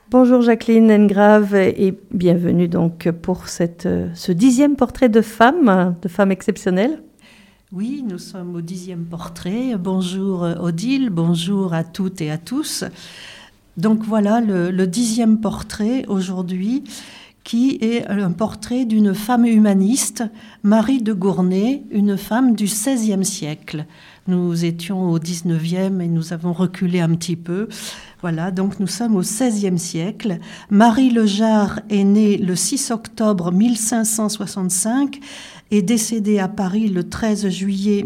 Bonjour Jacqueline Engrave et bienvenue donc pour ce 10e portrait de femme exceptionnelle. Oui, nous sommes au 10e portrait. Bonjour Odile, bonjour à toutes et à tous. Donc voilà le 10e portrait aujourd'hui qui est un portrait d'une femme humaniste, Marie de Gournay, une femme du XVIe siècle. Nous étions au 19e et nous avons reculé un petit peu. Voilà, donc nous sommes au XVIe siècle. Marie Lejar est née le 6 octobre 1565 et décédée à Paris le 13 juillet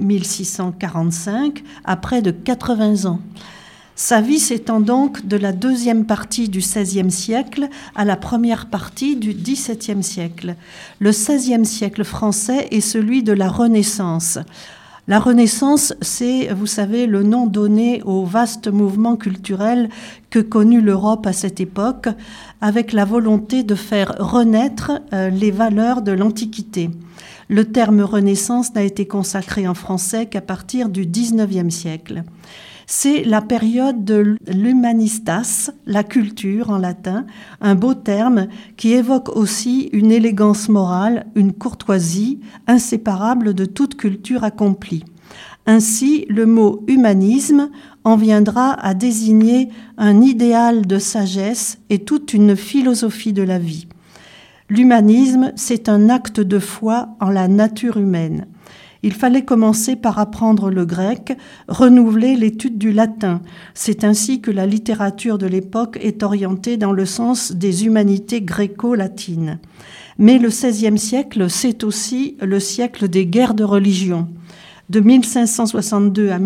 1645, à près de 80 ans. Sa vie s'étend donc de la deuxième partie du XVIe siècle à la première partie du XVIIe siècle. Le XVIe siècle français est celui de la Renaissance. La Renaissance, c'est, vous savez, le nom donné au vaste mouvement culturel que connut l'Europe à cette époque, avec la volonté de faire renaître les valeurs de l'Antiquité. Le terme Renaissance n'a été consacré en français qu'à partir du XIXe siècle. C'est la période de l'humanistas, la culture en latin, un beau terme qui évoque aussi une élégance morale, une courtoisie inséparable de toute culture accomplie. Ainsi, le mot humanisme en viendra à désigner un idéal de sagesse et toute une philosophie de la vie. L'humanisme, c'est un acte de foi en la nature humaine. Il fallait commencer par apprendre le grec, renouveler l'étude du latin. C'est ainsi que la littérature de l'époque est orientée dans le sens des humanités gréco-latines. Mais le XVIe siècle, c'est aussi le siècle des guerres de religion. De 1562 à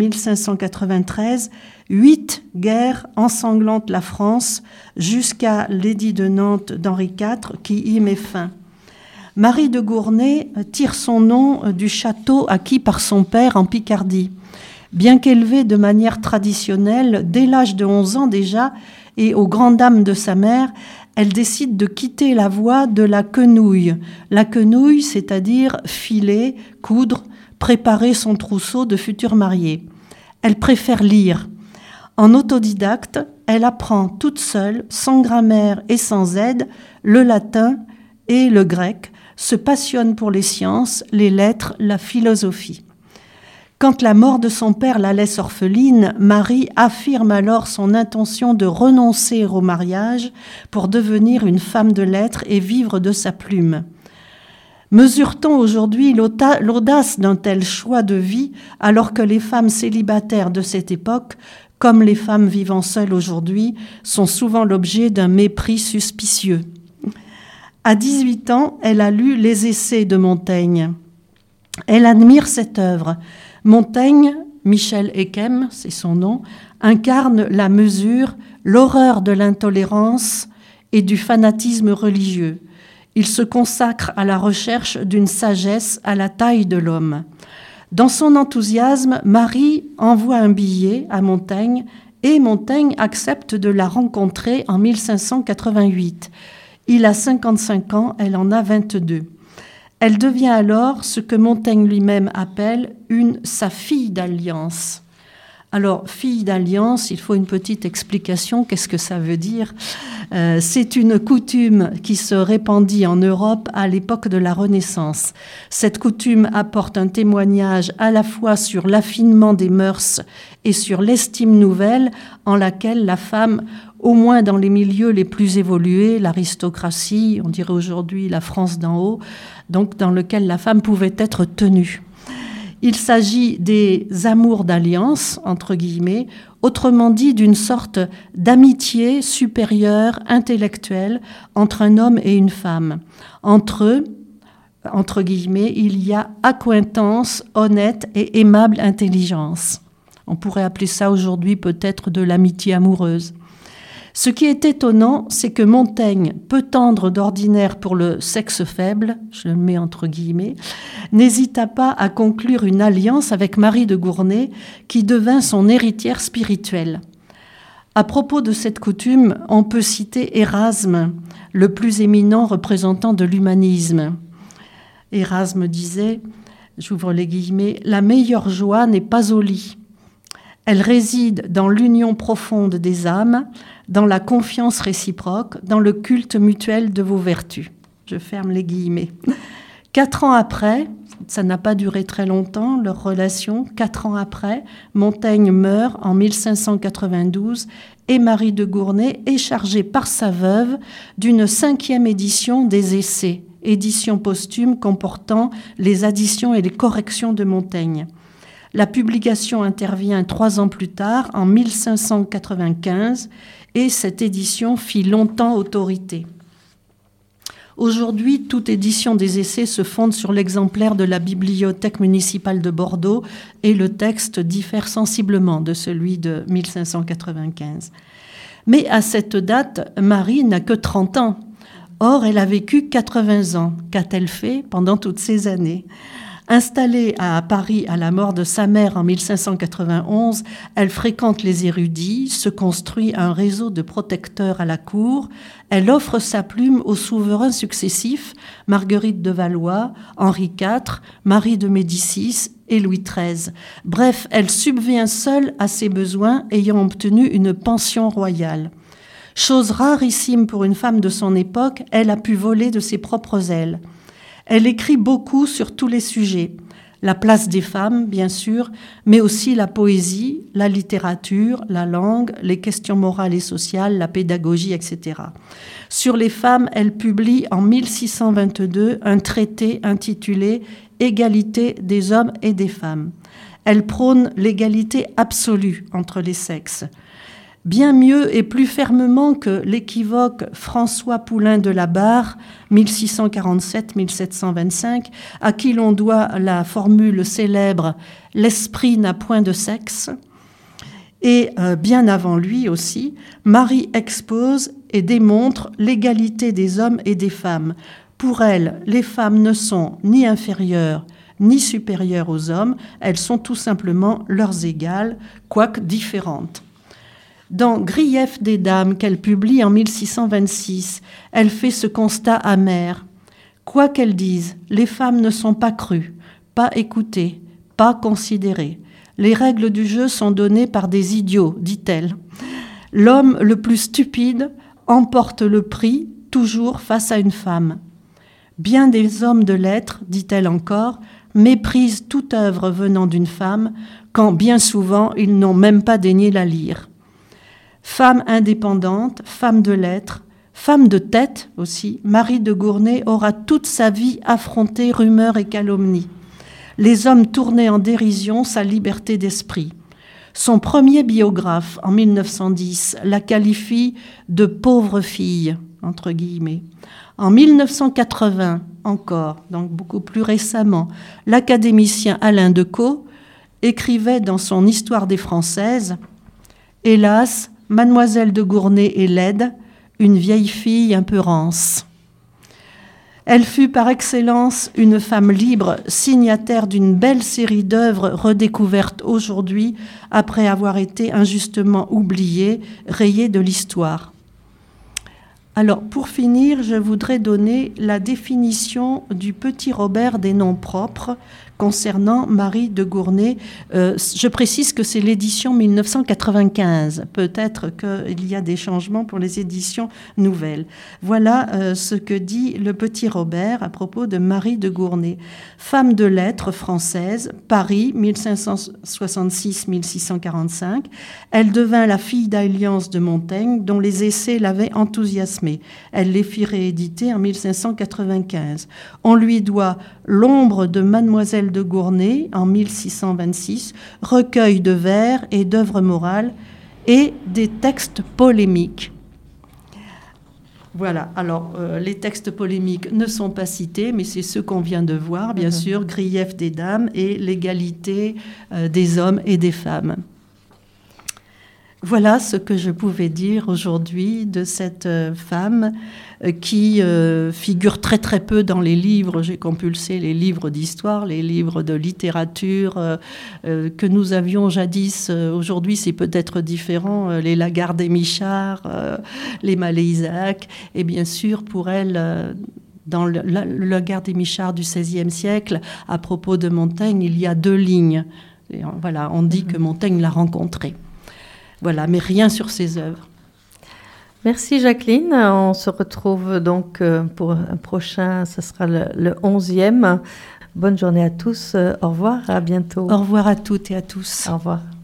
1593, 8 guerres ensanglantent la France jusqu'à l'édit de Nantes d'Henri IV qui y met fin. Marie de Gournay tire son nom du château acquis par son père en Picardie. Bien qu'élevée de manière traditionnelle, dès l'âge de 11 ans déjà, et aux grandes dames de sa mère, elle décide de quitter la voie de la quenouille. La quenouille, c'est-à-dire filer, coudre, préparer son trousseau de futurs mariés. Elle préfère lire. En autodidacte, elle apprend toute seule, sans grammaire et sans aide, le latin et le grec, se passionne pour les sciences, les lettres, la philosophie. Quand la mort de son père la laisse orpheline, Marie affirme alors son intention de renoncer au mariage pour devenir une femme de lettres et vivre de sa plume. Mesure-t-on aujourd'hui l'audace d'un tel choix de vie alors que les femmes célibataires de cette époque, comme les femmes vivant seules aujourd'hui, sont souvent l'objet d'un mépris suspicieux? À 18 ans, elle a lu les essais de Montaigne. Elle admire cette œuvre. Montaigne, Michel Ekem, c'est son nom, incarne la mesure, l'horreur de l'intolérance et du fanatisme religieux. Il se consacre à la recherche d'une sagesse à la taille de l'homme. Dans son enthousiasme, Marie envoie un billet à Montaigne et Montaigne accepte de la rencontrer en 1588. Il a 55 ans, elle en a 22. Elle devient alors ce que Montaigne lui-même appelle sa fille d'alliance. Alors, fille d'alliance, il faut une petite explication. Qu'est-ce que ça veut dire ? C'est une coutume qui se répandit en Europe à l'époque de la Renaissance. Cette coutume apporte un témoignage à la fois sur l'affinement des mœurs et sur l'estime nouvelle en laquelle la femme, au moins dans les milieux les plus évolués, l'aristocratie, on dirait aujourd'hui la France d'en haut, donc dans lequel la femme pouvait être tenue. Il s'agit des amours d'alliance, entre guillemets, autrement dit d'une sorte d'amitié supérieure, intellectuelle, entre un homme et une femme. Entre eux, entre guillemets, il y a accointance, honnête et aimable intelligence. On pourrait appeler ça aujourd'hui peut-être de l'amitié amoureuse. Ce qui est étonnant, c'est que Montaigne, peu tendre d'ordinaire pour le sexe faible, je le mets entre guillemets, n'hésita pas à conclure une alliance avec Marie de Gournay, qui devint son héritière spirituelle. À propos de cette coutume, on peut citer Érasme, le plus éminent représentant de l'humanisme. Érasme disait, j'ouvre les guillemets, « La meilleure joie n'est pas au lit. Elle réside dans l'union profonde des âmes, dans la confiance réciproque, dans le culte mutuel de vos vertus. Je ferme les guillemets. 4 ans après, ça n'a pas duré très longtemps, leur relation. 4 ans après, Montaigne meurt en 1592 et Marie de Gournay est chargée par sa veuve d'une 5e édition des Essais, édition posthume comportant les additions et les corrections de Montaigne. La publication intervient 3 ans plus tard, en 1595, et cette édition fit longtemps autorité. Aujourd'hui, toute édition des Essais se fonde sur l'exemplaire de la bibliothèque municipale de Bordeaux et le texte diffère sensiblement de celui de 1595. Mais à cette date, Marie n'a que 30 ans. Or, elle a vécu 80 ans. Qu'a-t-elle fait pendant toutes ces années ? Installée à Paris à la mort de sa mère en 1591, elle fréquente les érudits, se construit un réseau de protecteurs à la cour, elle offre sa plume aux souverains successifs, Marguerite de Valois, Henri IV, Marie de Médicis et Louis XIII. Bref, elle subvient seule à ses besoins, ayant obtenu une pension royale. Chose rarissime pour une femme de son époque, elle a pu voler de ses propres ailes. Elle écrit beaucoup sur tous les sujets, la place des femmes, bien sûr, mais aussi la poésie, la littérature, la langue, les questions morales et sociales, la pédagogie, etc. Sur les femmes, elle publie en 1622 un traité intitulé « Égalité des hommes et des femmes ». Elle prône l'égalité absolue entre les sexes. Bien mieux et plus fermement que l'équivoque François Poulain de la Barre, 1647-1725, à qui l'on doit la formule célèbre « L'esprit n'a point de sexe », et bien avant lui aussi, Marie expose et démontre l'égalité des hommes et des femmes. Pour elle, les femmes ne sont ni inférieures ni supérieures aux hommes, elles sont tout simplement leurs égales, quoique différentes. Dans Grief des dames, qu'elle publie en 1626, elle fait ce constat amer. Quoi qu'elle dise, les femmes ne sont pas crues, pas écoutées, pas considérées. Les règles du jeu sont données par des idiots, dit-elle. L'homme le plus stupide emporte le prix, toujours face à une femme. Bien des hommes de lettres, dit-elle encore, méprisent toute œuvre venant d'une femme, quand bien souvent ils n'ont même pas daigné la lire. Femme indépendante, femme de lettres, femme de tête aussi, Marie de Gournay aura toute sa vie affronté rumeurs et calomnies. Les hommes tournaient en dérision sa liberté d'esprit. Son premier biographe, en 1910, la qualifie de « pauvre fille », entre guillemets. En 1980, encore, donc beaucoup plus récemment, l'académicien Alain Decaux écrivait dans son Histoire des Françaises « Hélas, Mademoiselle de Gournay est laide, une vieille fille un peu rance. » Elle fut par excellence une femme libre, signataire d'une belle série d'œuvres redécouvertes aujourd'hui après avoir été injustement oubliées, rayées de l'histoire. Alors, pour finir, je voudrais donner la définition du petit Robert des noms propres concernant Marie de Gournay. Je précise que c'est l'édition 1995. Peut-être qu'il y a des changements pour les éditions nouvelles. Voilà ce que dit le petit Robert à propos de Marie de Gournay. Femme de lettres française, Paris, 1566-1645. Elle devint la fille d'alliance de Montaigne, dont les essais l'avaient enthousiasmée. Elle les fit rééditer en 1595. On lui doit L'ombre de Mademoiselle de Gournay en 1626, recueil de vers et d'œuvres morales et des textes polémiques. Voilà, alors les textes polémiques ne sont pas cités, mais c'est ceux qu'on vient de voir, bien sûr, Grief des dames et l'égalité des hommes et des femmes. Voilà ce que je pouvais dire aujourd'hui de cette femme qui figure très très peu dans les livres. J'ai compulsé les livres d'histoire, les livres de littérature que nous avions jadis. Aujourd'hui, c'est peut-être différent. Les Lagarde et Michard, les Mallet-Isaac. Et bien sûr, pour elle... Dans le Lagarde et Michard du XVIe siècle, à propos de Montaigne, il y a 2 lignes. Et voilà, on dit que Montaigne l'a rencontré. Voilà, mais rien sur ses œuvres. Merci Jacqueline. On se retrouve donc pour un prochain, ce sera le 11e. Bonne journée à tous. Au revoir, à bientôt. Au revoir à toutes et à tous. Au revoir.